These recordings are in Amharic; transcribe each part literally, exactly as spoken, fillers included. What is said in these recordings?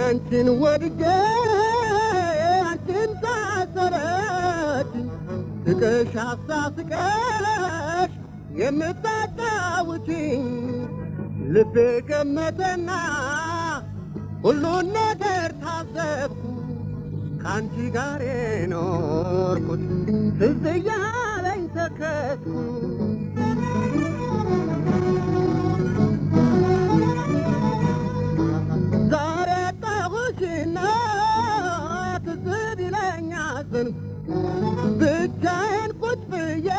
አንቺን ወድጄ አንቺን ሳሰረች ስቀሽ አሳስቀሽ የምታጫውቺኝ ልቤ ገመተና ሁሉን ነገር ታዘብኩ ካንቺ ጋር የኖርኩት ትዝ እያለኝ ተከዝኩ ዛሬ አጣሁሽና ትዝ ቢለኛል ብቻዬን ቁጭ ብዬ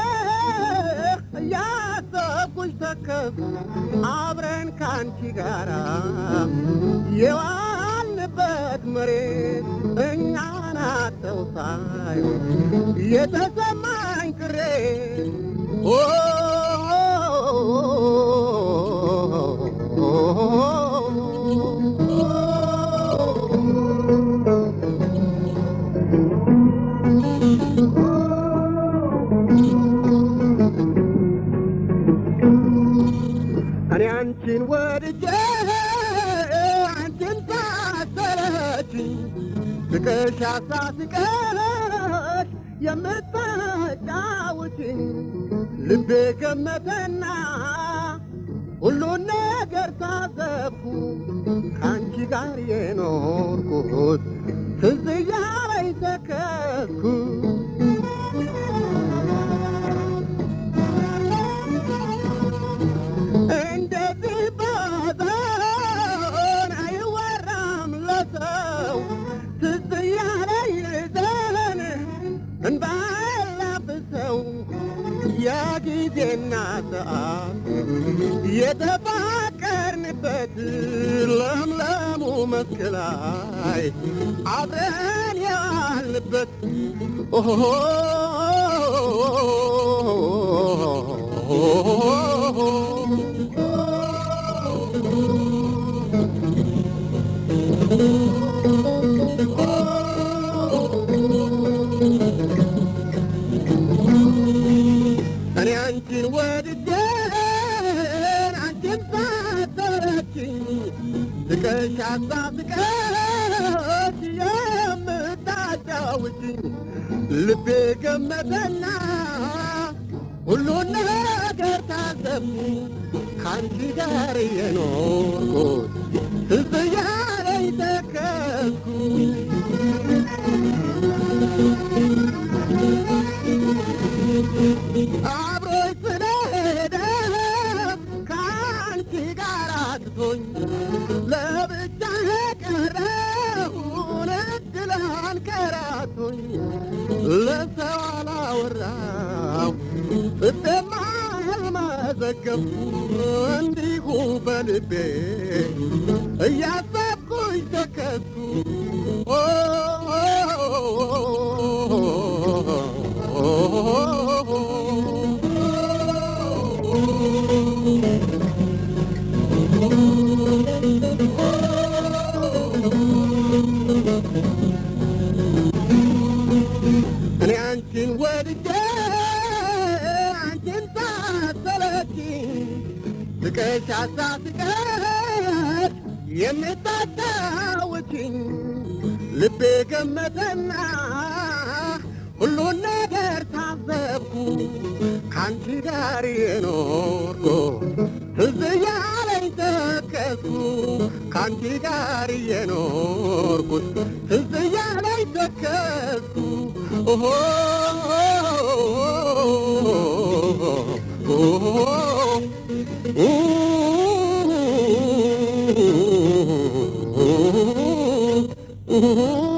እያሰብኩሽ ተከዝኩ አብረን ካንቺ ጋራ የዋልንበት መሬት እኛን አጥተው ሳይሆን የተሰማኝ ቅሬት እኔ አንቺን ወድጄ አንቺን ሳሰረችኝ ስቀሽ አሳስቀሽ የምታጫውቺኝ ልቤ ገመተና ሁሉን ነገር ታዘብኩ ካንቺ ጋር የኖርኩት ትዝ እያለኝ ተከዝኩ እንደዚህ ባዘን አይወራም ለሰው ትዝ እያለኝ ዘለን እንዳላብሰው ያ ጊዜና ሰዓት የተፋቀርንበት ለምለሙ መስክ ላይ አብረን ያልንበት እኔ አንቺን ወድጄ አንቺን ሳሰረችኝ ስቀሽ አሳስቀሽ የምታጫውቺኝ ልቤ ገመተና ሁሉን ነገር ታዘብኩ ካንቺ ጋር የኖርኩት ትዝ እያለኝ ተከዝኩ አብሮኝ ስለሄደ ከአንቺ ጋር አትቶኝ ለብቻዬ ቀረሁን እድል አንከራቶኝ ለሰው አላወራሁ ፍጽም አልመዘገብኩ እንዲሁ በልቤ እያሰብኩኝ ተከዝኩ እኔ አንቺን ወድጄ አንቺን ሳሰረችኝ ስቀሽ አሳስቀሽ የምታጫውቺኝ ልቤ ገመተና ሁሉን ነገር ታዘብኩ ካንቺ ጋር የኖርኩት ትዝ እያለኝ ተከዝኩ ካንቺ ጋር የኖርኩት ትዝ እያለኝ ተከዝኩ Oh